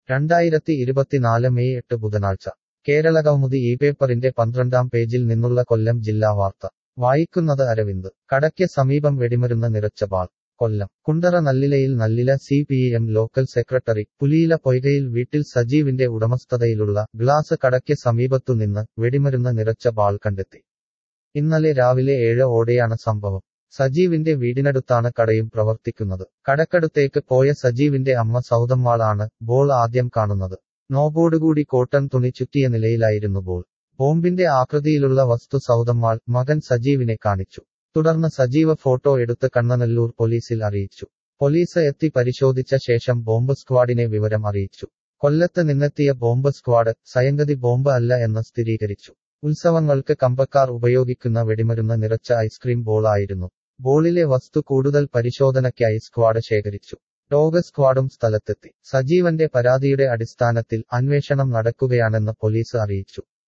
2024 May 8 ബുധനാഴ്ച കേരളകൗമുദി ഈ പേപ്പറിന്റെ 12-ാം പേജിൽ നിന്നുള്ള കൊല്ലം ജില്ലാ വാർത്ത വായിക്കുന്നത് അരവിന്ദ് കടയ്ക്ക് സമീപം വെടിമരുന്ന് നിറച്ച ബാൾ കൊല്ലം കുണ്ടറ നല്ലിലയിൽ Nallila CPM local secretary Puliyila പൊയ്കയിൽ വീട്ടിൽ സജീവിന്റെ ഉടമസ്ഥതയിലുള്ള ഗ്ലാസ് കടയ്ക്ക് സമീപത്തുനിന്ന് വെടിമരുന്ന് നിറച്ച ബാൾ കണ്ടെത്തി ഇന്നലെ രാവിലെ 7 ഓടെയാണ് സംഭവം സജീവിന്റെ വീടിനടുത്താണ് കടയും പ്രവർത്തിക്കുന്നത് കടക്കടുത്തേക്ക് പോയ സജീവിന്റെ അമ്മ സൗദമ്മാൾ ആണ് ബോൾ ആദ്യം കാണുന്നത് നോബോടുകൂടി കോട്ടൺ തുണി ചുറ്റിയ നിലയിലായിരുന്നു ബോൾ ബോംബിന്റെ ആകൃതിയിലുള്ള വസ്തു സൗദമ്മാൾ മകൻ സജീവിനെ കാണിച്ചു തുടർന്ന് സജീവ ഫോട്ടോ എടുത്ത് കണ്ണനല്ലൂർ പോലീസിൽ അറിയിച്ചു പോലീസ് എത്തി പരിശോധിച്ച ശേഷം ബോംബ് സ്ക്വാഡിനെ വിവരം അറിയിച്ചു കൊല്ലത്ത് നിന്നെത്തിയ ബോംബ് സ്ക്വാഡ് സയങ്കതി ബോംബ് അല്ല എന്ന് സ്ഥിരീകരിച്ചു ഉത്സവങ്ങൾക്ക് കമ്പക്കാർ ഉപയോഗിക്കുന്ന വെടിമരുന്ന് നിറച്ച ഐസ്ക്രീം ബോൾ ആയിരുന്നു ബോളിലെ വസ്തു കൂടുതൽ പരിശോധനയ്ക്കായി സ്ക്വാഡ് ശേഖരിച്ചു ഡോഗ് സ്ക്വാഡും സ്ഥലത്തെത്തി സജീവന്റെ പരാതിയുടെ അടിസ്ഥാനത്തിൽ അന്വേഷണം നടക്കുകയാണെന്ന് പോലീസ് അറിയിച്ചു